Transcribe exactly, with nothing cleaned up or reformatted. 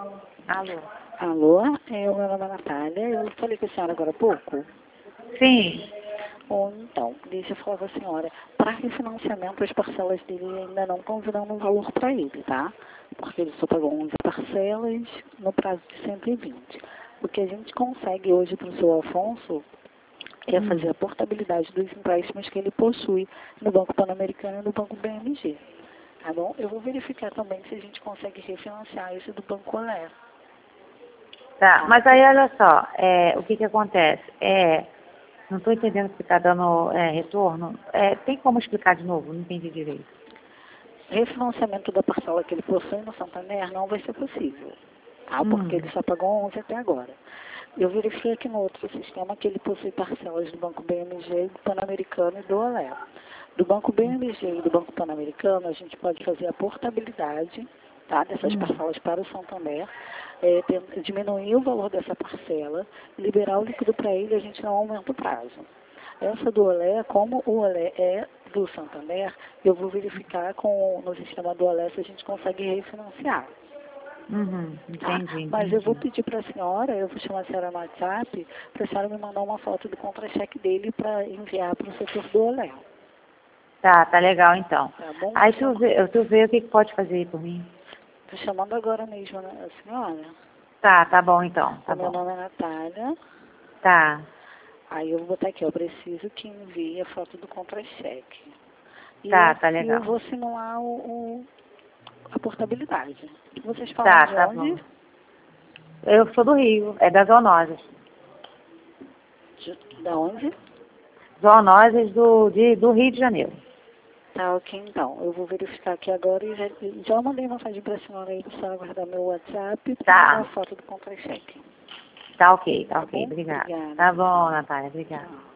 Alô? Alô, é, o meu nome é Natália, eu falei com a senhora agora há pouco. Sim. Ou então, deixa eu falar com a senhora, para refinanciamento as parcelas dele ainda não estão virando um valor para ele, tá? Porque ele só pagou onze parcelas no prazo de cento e vinte. O que a gente consegue hoje para o seu Afonso é Hum. fazer a portabilidade dos empréstimos que ele possui no Banco Pan-Americano e no Banco B M G. Tá bom? Eu vou verificar também se a gente consegue refinanciar esse do Banco Olé. Tá, mas aí olha só, é, o que que acontece? É, não estou entendendo se está dando é, retorno. É, tem como explicar de novo? Não entendi direito. Refinanciamento da parcela que ele possui no Santander não vai ser possível, tá? Porque Hum. ele só pagou onze até agora. Eu verifiquei aqui no outro sistema que ele possui parcelas do Banco B M G, do Pan-Americano e do Olé. Do Banco B M G e do Banco Pan-Americano, a gente pode fazer a portabilidade, tá, dessas Hum. parcelas para o Santander, é, tem- diminuir o valor dessa parcela, liberar o líquido para ele e a gente não aumenta o prazo. Essa do Olé, como o Olé é do Santander, eu vou verificar com, no sistema do Olé se a gente consegue refinanciar. Uhum. Tá? Entendi, Mas eu vou entendi. pedir para a senhora, eu vou chamar a senhora no WhatsApp, para a senhora me mandar uma foto do contra-cheque dele para enviar para o setor do Olé. Tá, tá legal então. Tá bom? Aí tu vê, tu vê o que que pode fazer aí por mim. Estou chamando agora mesmo, né, a senhora? Tá, tá bom então, tá O meu bom. nome é Natália. Tá, Aí eu vou botar aqui, eu preciso que envie a foto do contra-cheque. E tá, eu, tá e eu legal. vou simular o, o- a portabilidade. Vocês falam Tá, de tá bom. onde? Eu sou do Rio, é das zoonoses. De, da onde? Zoonoses do, de, do Rio de Janeiro. Tá, ok, então. Eu vou verificar aqui agora e já, já mandei mensagem para a senhora aí, para a senhora guardar meu WhatsApp para mandar a Tá, foto do contra-cheque. tá ok, tá Tá ok, bom? obrigada. Obrigada. Tá bom, Natália, obrigada. Tchau.